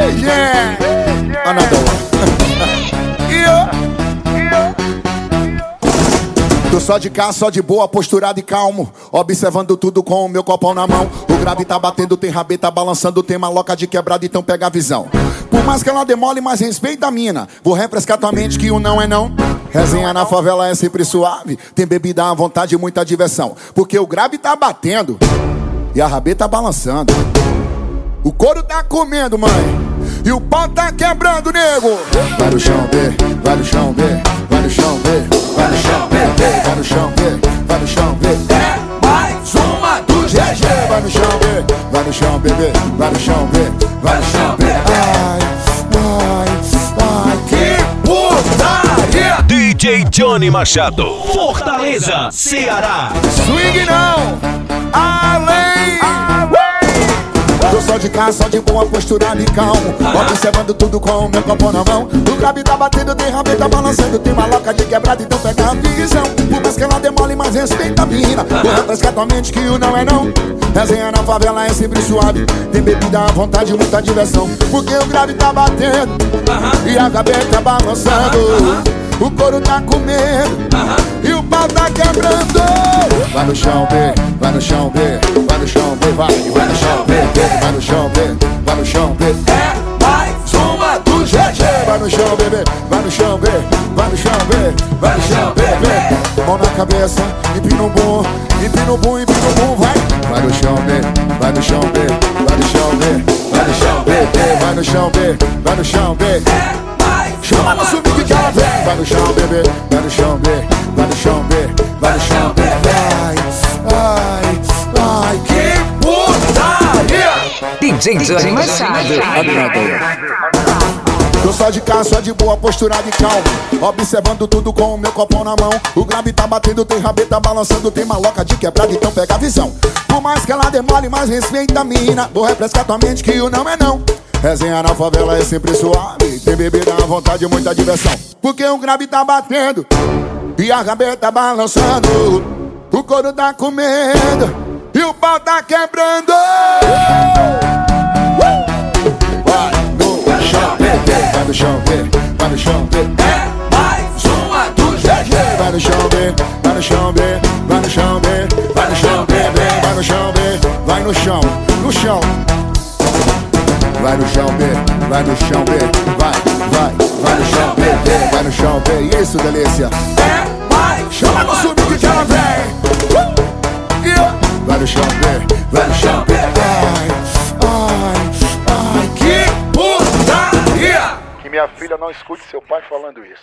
Tô só de cá, só de boa, posturado e calmo, observando tudo com o meu copão na mão. O grave tá batendo, tem rabeta balançando, tem maloca de quebrado, então pega a visão. Por mais que ela demole, mas respeita a mina. Vou refrescar tua mente que o não é não. Resenha na favela é sempre suave, tem bebida à vontade e muita diversão. Porque o grave tá batendo e a rabeta balançando. O couro tá comendo, mãe, e o pau tá quebrando, nego. Vai no chão, B, vai no chão, B, vai no chão, B, vai no chão, B, vai no chão, B, vai no chão, B. É mais uma do GG. Vai no chão, B, vai no chão, bebê, vai no chão, B, Vai no chão, B. Ai, Que putaria! DJ Johnny Machado, Fortaleza, Ceará. swing não, além. Tô só de cá, só de boa, posturado e calmo, observando tudo com o meu copo na mão. O grave tá batendo, tem rabeta balançando, tem maloca de quebrado, então pega a visão. Por mais que ela demole, mas respeita a mina. Vou refrescar tua mente que o não é não. Resenha na favela é sempre suave, tem bebida à vontade e muita diversão. Porque o grave tá batendo e a gaveta balançando. O couro tá comendo e o pau tá quebrando. Vai no chão, B, vai no chão, B, vai no chão, B, vai no chão, B, vai no chão, B, vai no chão, B. É mais uma do GG. Vai no chão, bebê, vai no chão, B, vai no chão, B, Vai no chão, B. mão na cabeça, empina o bum, empina o bum, empina o bum, vai. Vai no chão, B, vai no chão, B, vai no chão, B, Vai no chão, B. vai no chão, B, vai no chão, B. É mais Chama no swing que ela vem. Vai no chão, bebê, vai no chão, B, vai no chão, B, vai no chão, B. Ai, Que putaria! DJ Johnny Machado. tô só de cá, só de boa, posturado e calmo, observando tudo com o meu copão na mão. O grave tá batendo, tem rabeta balançando, tem maloca de quebrado, então pega a visão. Por mais que ela demole, mas respeita a mina. Vou refrescar tua mente que o não é não. Resenha na favela é sempre suave, tem bebida à vontade e muita diversão. Porque o grave tá batendo e a rabeta balançando. O couro tá comendo e o pau tá quebrando. Vai no chão, bebê, vai no chão, B, vai no chão, B. É mais uma do GG. Vai no chão, B, vai no chão, B, vai no chão, B, vai no chão, B, vai no chão, B, vai no chão, no chão. Vai no chão, B, vai no chão, B, vai no chão, B, vai no chão, B. Isso, delícia. É mais Chama no swing que ela vem. Vai no chão, B, vai no chão, B. Que putaria! Que minha filha não escute seu pai falando isso.